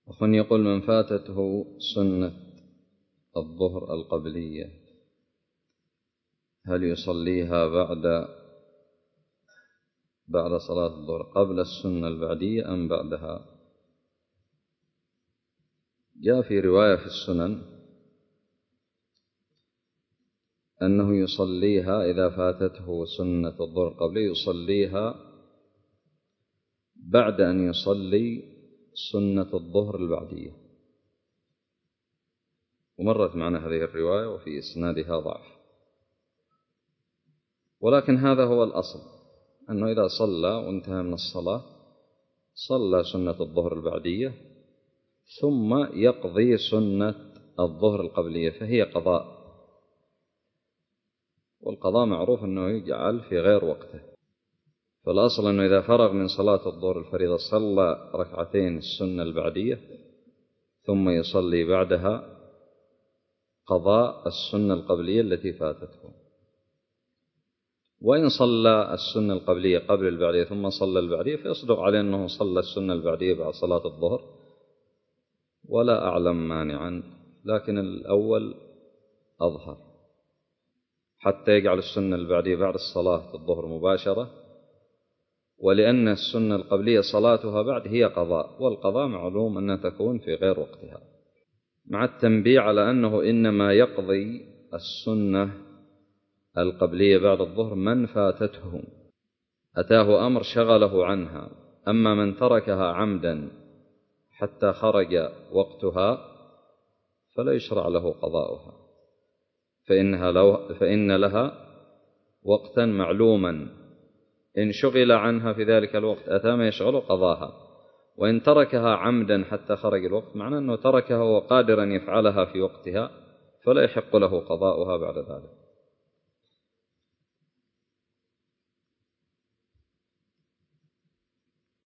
أخ يقول: من فاتته سنة الظهر القبلية هل يصليها بعد صلاة الظهر قبل السنة البعدية أم بعدها؟ جاء في رواية في السنن أنه يصليها إذا فاتته سنة الظهر القبلية يصليها بعد أن يصلي سنة الظهر البعدية، ومرت معنا هذه الرواية وفي إسنادها ضعف، ولكن هذا هو الأصل، أنه إذا صلى وانتهى من الصلاة صلى سنة الظهر البعدية ثم يقضي سنة الظهر القبلية، فهي قضاء، والقضاء معروف أنه يجعل في غير وقته. فالأصل أنه إذا فرغ من صلاة الظهر الفريضة صلى ركعتين السنة البعدية ثم يصلي بعدها قضاء السنة القبلية التي فاتته. وإن صلى السنة القبلية قبل البعدية ثم صلى البعدية فيصدق عليه أنه صلى السنة البعدية بعد صلاة الظهر، ولا أعلم مانعا، لكن الأول أظهر، حتى يجعل السنة البعدية بعد الصلاة الظهر مباشرة، ولأن السنة القبلية صلاتها بعد هي قضاء، والقضاء معلوم أنها تكون في غير وقتها، مع التنبيه على أنه إنما يقضي السنة القبلية بعد الظهر من فاتته أتاه أمر شغله عنها، أما من تركها عمدا حتى خرج وقتها فلا يشرع له قضاؤها، فإن لها وقتا معلوما، إن شغل عنها في ذلك الوقت أتى ما يشغل قضاها، وإن تركها عمدا حتى خرج الوقت معناه أنه تركها وقادرا يفعلها في وقتها فلا يحق له قضاؤها بعد ذلك.